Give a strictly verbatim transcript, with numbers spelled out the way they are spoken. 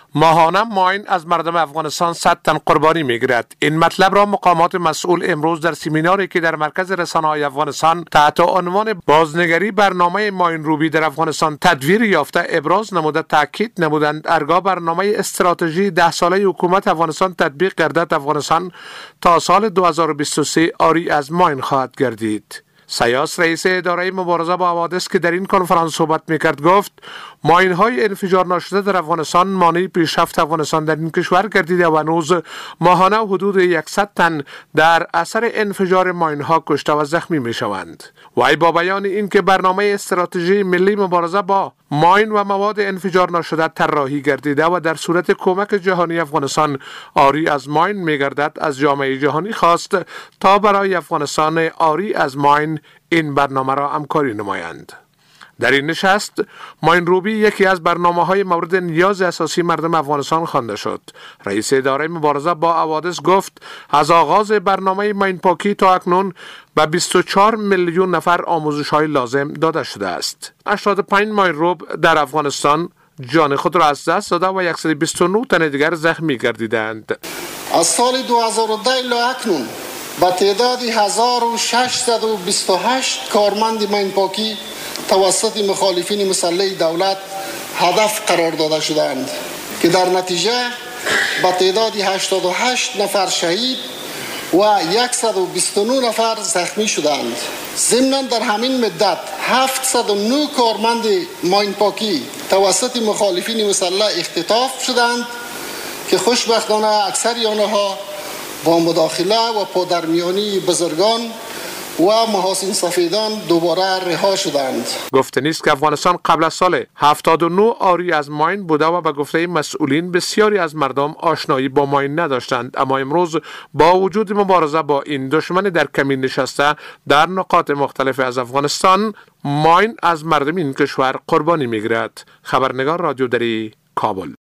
ماهانه ماین از مردم افغانستان صد تن قربانی میگیرد. این مطلب را مقامات مسئول امروز در سمیناری که در مرکز رسانه‌های افغانستان تحت عنوان بازنگری برنامه ماین روبی در افغانستان تدویر یافته ابراز نموده تاکید نمودند ارگاه برنامه استراتژی ده ساله حکومت افغانستان تطبیق گردد افغانستان تا سال دو هزار و بیست و سه آری از ماین خواهد گردید. سیاس رئیس اداره مبارزه با حوادث که در این کنفرانس صحبت میکرد گفت ماین های انفجار ناشده در افغانستان مانع پیشرفت افغانستان در این کشور گردیده و هنوز ماهانه حدود صد تن در اثر انفجار ماین ها کشته و زخمی می شوند. وی با بیان این که برنامه استراتژی ملی مبارزه با ماین و مواد انفجار ناشده طراحی گردیده و در صورت کمک جهانی افغانستان آری از ماین می گردد از جامعه جهانی خواست تا برای افغانستان آری از ماین این برنامه را همکاری نمایند. در این نشست ماین روبی یکی از برنامه‌های مورد نیاز اساسی مردم افغانستان خوانده شد. رئیس اداره مبارزه با حوادث گفت از آغاز برنامه ماین پاکی تا اکنون به بیست و چهار میلیون نفر آموزش‌های لازم داده شده است. هشتاد و پنج ماین روب در افغانستان جان خود را از دست داده و صد و بیست و نه تن دیگر زخمی گردیدند. از سال دو هزار و ده الی اکنون با تعداد هزار و ششصد و بیست و هشت کارمند ماین پاکی توسط مخالفین مسلح دولت هدف قرار داده شدند که در نتیجه با تعداد هشتاد و هشت نفر شهید و صد و بیست و نه نفر زخمی شدند. ضمناً در همین مدت هفتصد و نه کارمند ماین پاکی توسط مخالفین مسلح اختطاف شدند که خوشبختانه اکثر آنها با مداخله و پادرمیانی بزرگان و محاسن سفیدان دوباره رها شدند. گفته نیست که افغانستان قبل از سال هفتاد و نه آری از ماین بوده و به گفته مسئولین بسیاری از مردم آشنایی با ماین نداشتند، اما امروز با وجود مبارزه با این دشمن در کمین نشسته در نقاط مختلف از افغانستان ماین از مردم این کشور قربانی میگیرد. خبرنگار رادیو دری کابل.